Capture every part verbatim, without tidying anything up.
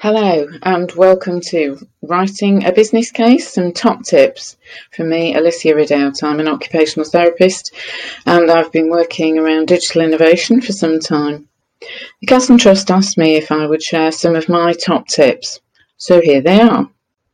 Hello and welcome to Writing a Business Case, some top tips from me, Alicia Ridout. I'm an occupational therapist and I've been working around digital innovation for some time. The Castle Trust asked me if I would share some of my top tips, so here they are.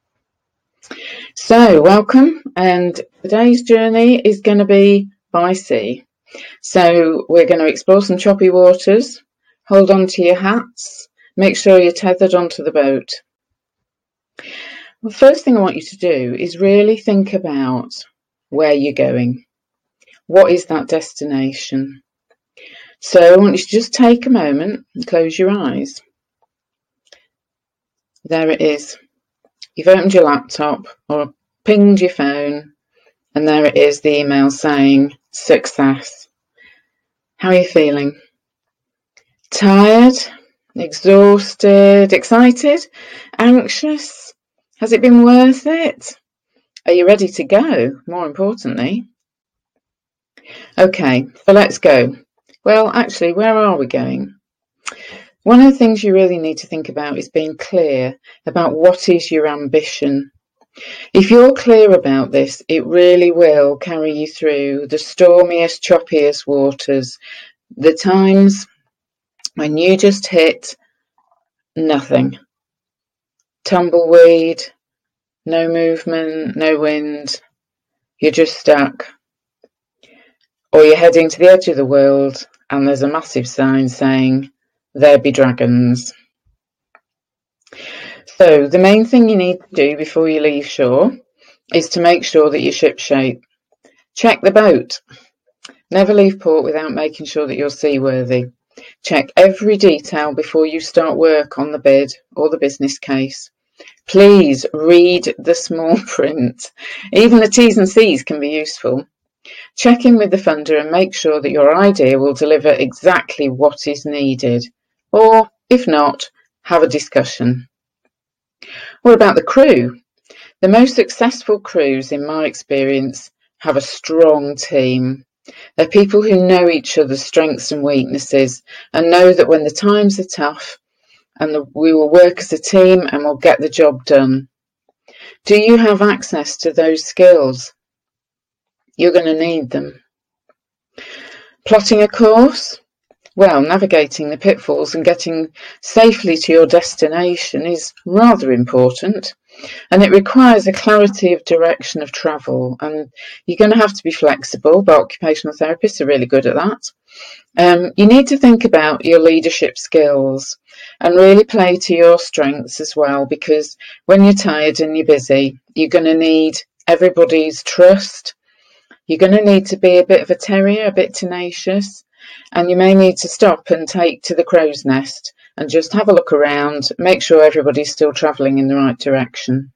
So welcome, and today's journey is going to be by sea. So we're going to explore some choppy waters, hold on to your hats, make sure you're tethered onto the boat. The first thing I want you to do is really think about where you're going. What is that destination? So I want you to just take a moment and close your eyes. There it is. You've opened your laptop or pinged your phone, and there it is, the email saying success. How are you feeling? Tired? Exhausted? Excited? Anxious? Has it been worth it? Are you ready to go, more importantly? Okay, so let's go. Well, actually, where are we going? One of the things you really need to think about is being clear about what is your ambition. If you're clear about this, it really will carry you through the stormiest, choppiest waters, the times when you just hit nothing. Tumbleweed, no movement, no wind, you're just stuck. Or you're heading to the edge of the world and there's a massive sign saying, there be dragons. So the main thing you need to do before you leave shore is to make sure that you're shipshape. Check the boat. Never leave port without making sure that you're seaworthy. Check every detail before you start work on the bid or the business case. Please read the small print. Even the T's and C's can be useful. Check in with the funder and make sure that your idea will deliver exactly what is needed. Or, if not, have a discussion. What about the crew? The most successful crews, in my experience, have a strong team. They're people who know each other's strengths and weaknesses and know that when the times are tough, and the, we will work as a team and we'll get the job done. Do you have access to those skills? You're going to need them. Plotting a course? Well, navigating the pitfalls and getting safely to your destination is rather important, and it requires a clarity of direction of travel, and you're going to have to be flexible, but occupational therapists are really good at that. Um, you need to think about your leadership skills and really play to your strengths as well, because when you're tired and you're busy, you're going to need everybody's trust. You're going to need to be a bit of a terrier, a bit tenacious, and you may need to stop and take to the crow's nest and just have a look around, make sure everybody's still travelling in the right direction.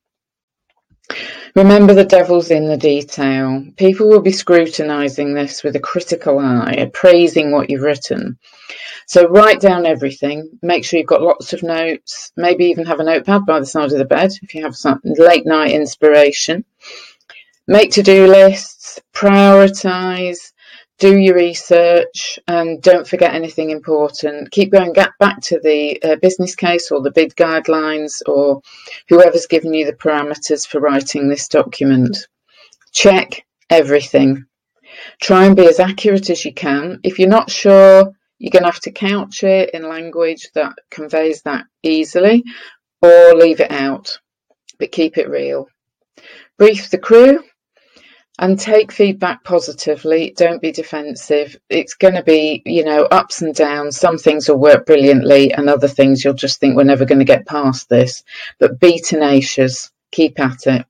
Remember, the devil's in the detail. People will be scrutinising this with a critical eye, appraising what you've written. So write down everything, make sure you've got lots of notes, maybe even have a notepad by the side of the bed if you have some late night inspiration. Make to-do lists, prioritise, do your research, and don't forget anything important. Keep going back to the uh, business case or the bid guidelines or whoever's given you the parameters for writing this document. Check everything. Try and be as accurate as you can. If you're not sure, you're going to have to couch it in language that conveys that easily, or leave it out, but keep it real. Brief the crew. And take feedback positively. Don't be defensive. It's going to be, you know, ups and downs. Some things will work brilliantly and other things you'll just think we're never going to get past this. But be tenacious. Keep at it.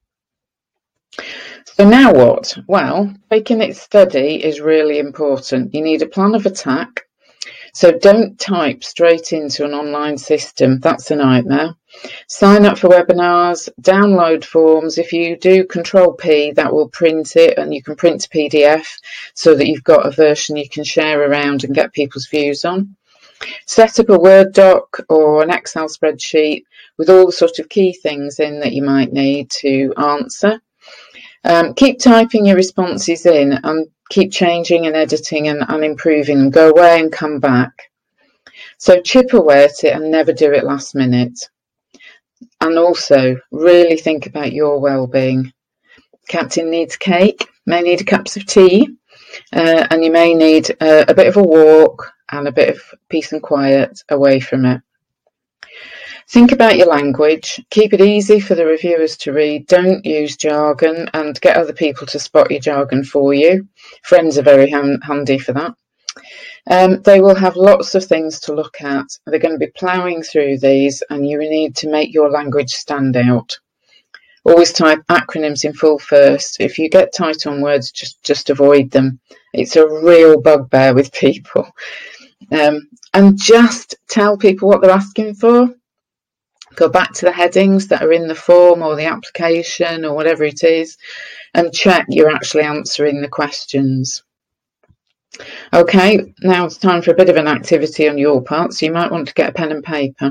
So now what? Well, taking it steady is really important. You need a plan of attack. So don't type straight into an online system. That's a nightmare. Sign up for webinars, download forms. If you do Control P, that will print it, and you can print to P D F so that you've got a version you can share around and get people's views on. Set up a Word doc or an Excel spreadsheet with all the sort of key things in that you might need to answer. Um, keep typing your responses in and keep changing and editing and, and improving them. Go away and come back. So chip away at it and never do it last minute. And also really think about your well-being. Captain needs cake, may need a cup of tea, uh, and you may need uh, a bit of a walk and a bit of peace and quiet away from it. Think about your language. Keep it easy for the reviewers to read. Don't use jargon, and get other people to spot your jargon for you. Friends are very hand handy for that. Um, they will have lots of things to look at. They're going to be ploughing through these, and you need to make your language stand out. Always type acronyms in full first. If you get tight on words, just, just avoid them. It's a real bugbear with people. Um, and just tell people what they're asking for. Go back to the headings that are in the form or the application or whatever it is, and check you're actually answering the questions. Okay, now it's time for a bit of an activity on your part, so you might want to get a pen and paper.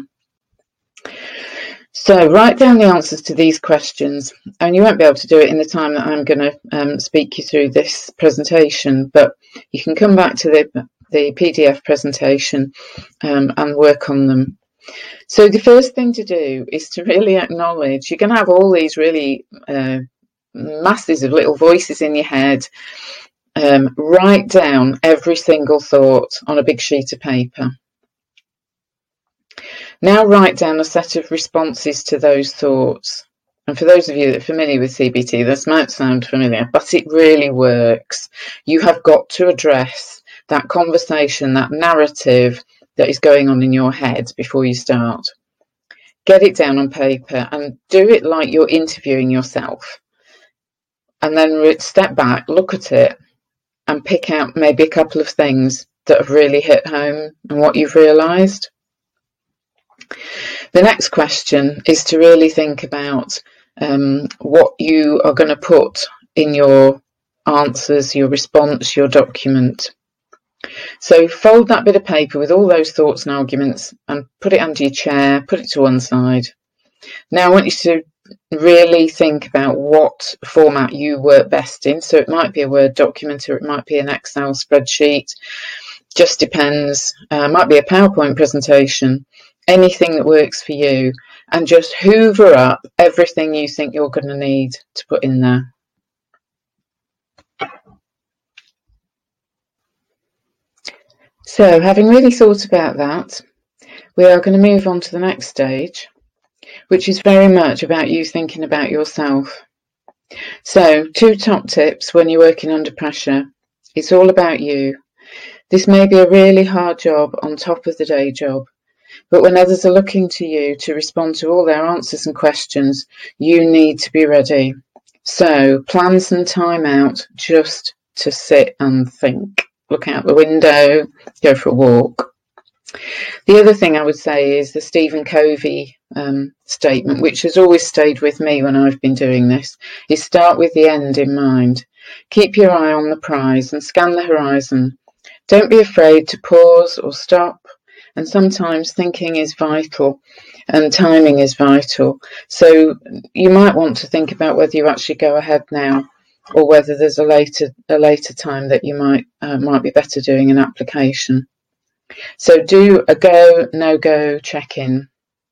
So write down the answers to these questions, and you won't be able to do it in the time that I'm going to um, speak you through this presentation, but you can come back to the, the P D F presentation um, and work on them. So the first thing to do is to really acknowledge you're going to have all these really uh, masses of little voices in your head. Um, write down every single thought on a big sheet of paper. Now write down a set of responses to those thoughts. And for those of you that are familiar with C B T, this might sound familiar, but it really works. You have got to address that conversation, that narrative that is going on in your head before you start. Get it down on paper and do it like you're interviewing yourself. And then step back, look at it, and pick out maybe a couple of things that have really hit home and what you've realised. The next question is to really think about um, what you are going to put in your answers, your response, your document. So fold that bit of paper with all those thoughts and arguments and put it under your chair, put it to one side. Now I want you to really think about what format you work best in. So it might be a Word document or it might be an Excel spreadsheet. Just depends. Uh, it might be a PowerPoint presentation. Anything that works for you. And just hoover up everything you think you're going to need to put in there. So, having really thought about that, we are going to move on to the next stage, which is very much about you thinking about yourself. So, two top tips when you're working under pressure. It's all about you. This may be a really hard job on top of the day job, but when others are looking to you to respond to all their answers and questions, you need to be ready. So, plan some time out just to sit and think. Look out the window, go for a walk. The other thing I would say is the Stephen Covey um, statement, which has always stayed with me when I've been doing this, is start with the end in mind. Keep your eye on the prize and scan the horizon. Don't be afraid to pause or stop. And sometimes thinking is vital and timing is vital. So you might want to think about whether you actually go ahead now, or whether there's a later a later time that you might uh, might be better doing an application. So do a go, no go check-in.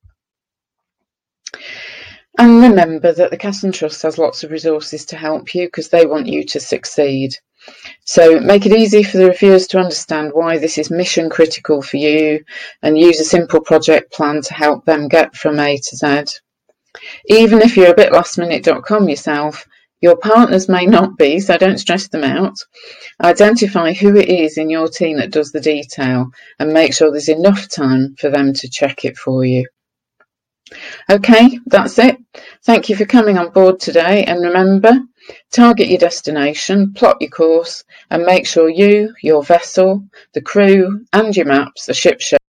And remember that the Casson Trust has lots of resources to help you because they want you to succeed. So make it easy for the reviewers to understand why this is mission critical for you, and use a simple project plan to help them get from A to Z. Even if you're a bit last minute dot com yourself, your partners may not be, so don't stress them out. Identify who it is in your team that does the detail and make sure there's enough time for them to check it for you. Okay, that's it. Thank you for coming on board today, and remember, target your destination, plot your course, and make sure you, your vessel, the crew and your maps are shipshape.